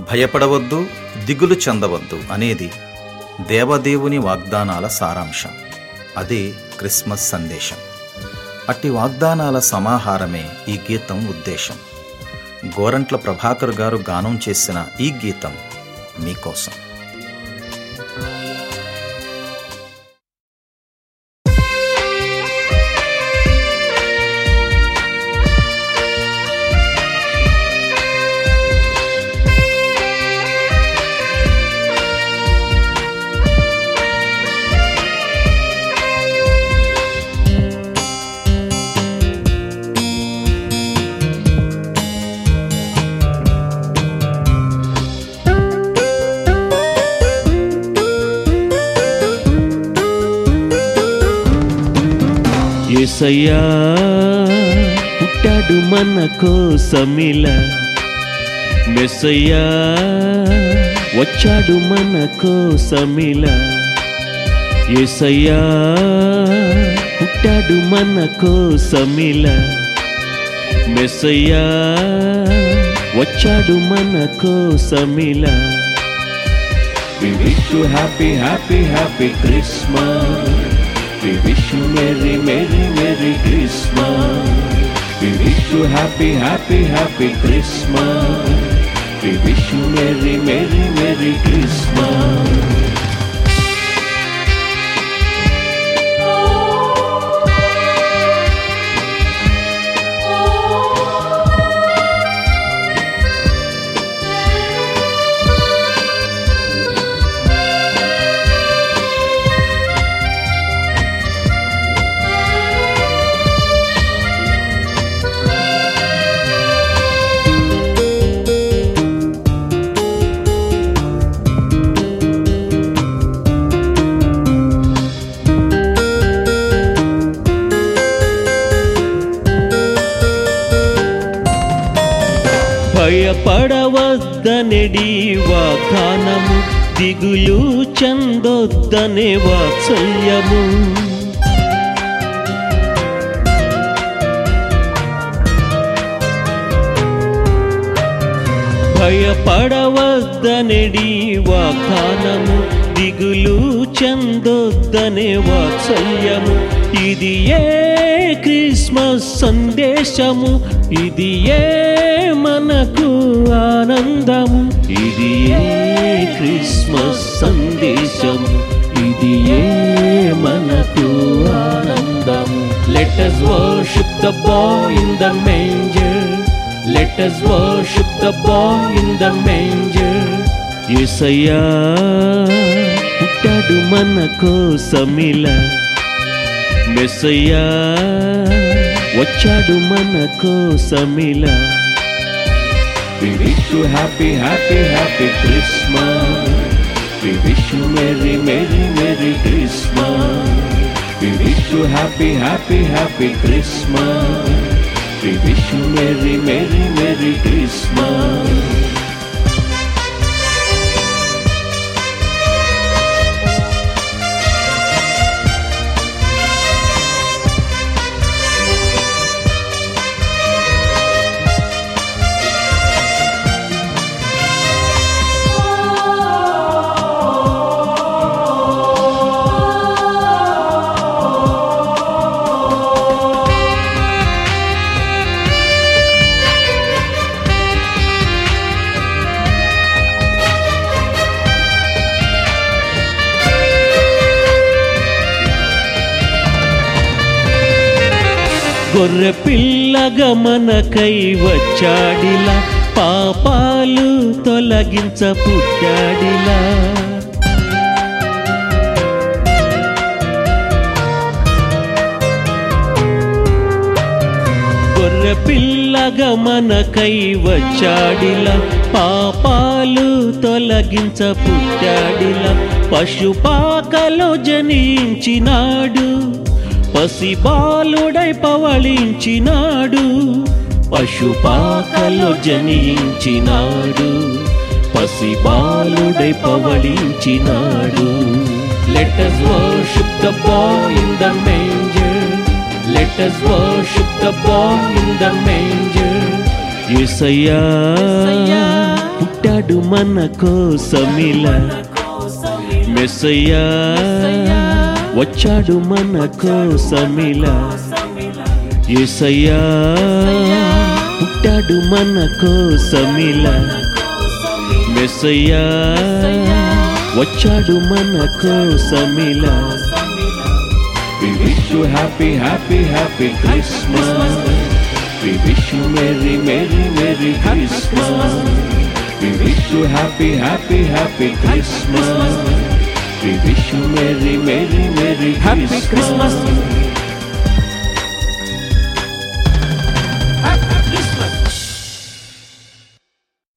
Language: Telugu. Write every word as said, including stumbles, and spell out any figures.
భయపడవద్దు, దిగులు చెందవద్దు అనేది దేవదేవుని వాగ్దానాల సారాంశం. అదే క్రిస్మస్ సందేశం. అట్టి వాగ్దానాల సమాహారమే ఈ గీతం ఉద్దేశం. గోరంట్ల ప్రభాకర్ గారు గానం చేసిన ఈ గీతం మీకోసం. యేసయ్యా పుట్టాడు మన కోసమిలా, మెస్సయ్యా వచ్చాడు మన కోసమిలా. యేసయ్యా పుట్టాడు మన కోసమిలా, మెస్సయ్యా వచ్చాడు మన కోసమిలా. We wish you happy, happy, happy Christmas. We wish you merry, merry, merry Christmas. We wish you happy, happy, happy Christmas. We wish you merry, merry, merry Christmas. భయపడవద్దనెడి వాగ్దానము, దిగులు చెందొద్దనే వాత్సల్యము. భయపడవద్దనెడి వాగ్దానము, దిగులు చెందొద్దనే వాత్సల్యము. ఇది ఏ క్రిస్మస్ సందేశము, ఇది ఏ మనకు ఆనందము. ఇది ఏ క్రిస్మస్ సందేశము, ఇది ఏ మనకు ఆనందము. Let us worship the boy in the manger. Let us worship the boy in the manger. యేసయ్యా పుట్టాడు మన కోసమిలా, మెస్సయ్యా వచ్చాడు మన కోసమిలా. We wish you happy, happy, happy Christmas. We wish you merry, merry, merry Christmas. We wish you happy, happy, happy Christmas. We wish you merry, merry, merry Christmas. గొర్రె పిల్లగా మనకై వచ్చాడిలా, పాపాలు తొలగించ పుట్టాడిలా. గొర్రె పిల్లగా మనకై వచ్చాడిలా, పాపాలు తొలగించ పుట్టాడిలా. పశుపాకలో జనించినాడు, పసిబాలుడై పవళించినాడు. పశుపాకలో జనించినాడు, పసిబాలుడై పవళించినాడు. Let us worship the boy in the manger. Let us worship the boy in the manger. యేసయ్యా పుట్టాడు మన కోసమిలా, మెస్సయ్యా వచ్చాడు మన కోసమిలా, యేసయ్యా పుట్టాడు మన కోసమిలా, మెస్సయ్యా వచ్చాడు మన కోసమిలా. We wish you happy, happy, happy Christmas. We wish you merry, merry, merry Christmas. We wish you happy, happy, happy Christmas. We wish you merry, merry, merry Christmas.